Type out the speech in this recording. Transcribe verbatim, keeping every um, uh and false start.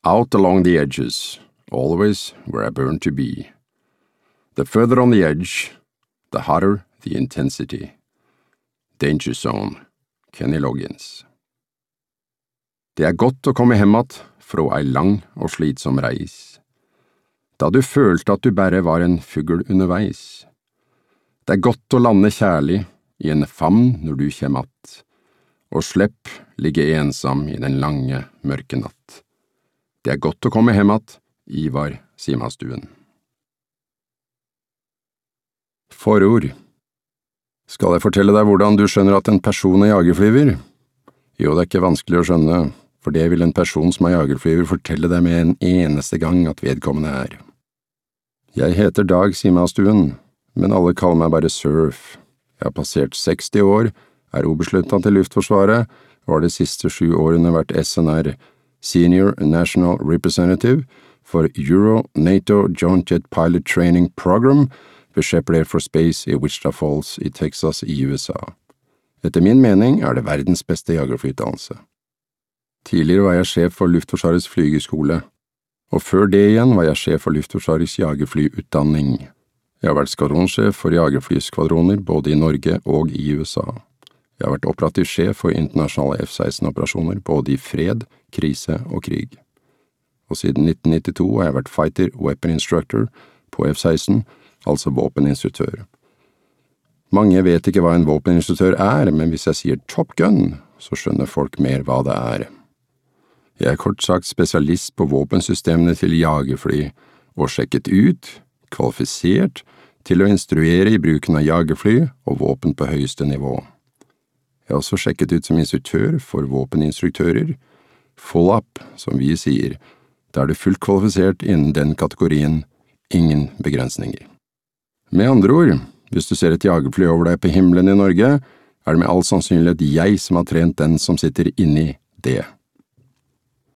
Out along the edges, always where I burn to be. The further on the edge, the hotter the intensity. Danger Zone, Kenny Loggins. Det er godt å komme hjem att fra ei lang og slitsom reis, da du følte at du bare var en fugl underveis. Det er godt å lande kjærlig i en famn når du kjem att, og slepp ligge ensam i den lange, mørke natt. Det er godt å komme hjem att, Ivar Simastuen. Forord. Skal jeg fortelle deg hvordan du skjønner at en person er jagerflyver? Jo, det er ikke vanskelig å skjønne, for det vil en person som er jagerflyver fortelle deg med en eneste gang at vedkommende er. Jeg heter Dag Simastuen, men alle kaller meg bare Surf. Jeg har passert seksti år, er oberstløytnant til Luftforsvaret, og har de siste sju årene vært S N R, Senior National Representative, for Euro NATO Joint Jet Pilot Training Program ved Shepherd Air Force Base i Wichita Falls i Texas i U S A. Etter min mening er det verdens beste jagerflyutdannelse. Tidligere var jeg sjef for Luftforsvarets flygeskole, og før det igjen var jeg sjef for Luftforsvarets jagerflyutdanning. Jeg har vært skvadronsjef for jagerflyskvadroner både i Norge og i U S A. Jeg har vært operativ sjef for internasjonale F seksten-operasjoner både i fred, krise og krig. Og siden nitten nittito har jeg vært fighter weapon instructor på F seksten, altså våpeninstruktør. Mange vet ikke hva en våpeninstruktør er, men hvis jeg sier Top Gun, så skjønner folk mer hva det er. Jeg er kort sagt spesialist på våpensystemene til jagerfly, og sjekket ut, kvalifisert, til å instruere i bruken av jagerfly og våpen på høyeste nivå. Jeg har også sjekket ut som instruktør for våpeninstruktører, full up, som vi sier, da er du fullt kvalifisert innen den kategorien, ingen begrensninger. Med andre ord, hvis du ser et jagerfly over deg på himmelen i Norge, er det med all sannsynlighet jeg som har trent den som sitter inni det.